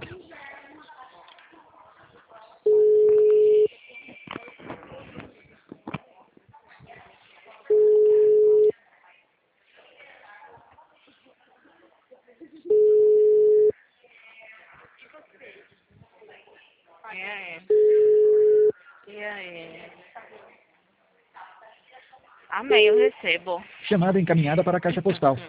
E aí? Amém, eu recebo. Chamada encaminhada para a caixa postal.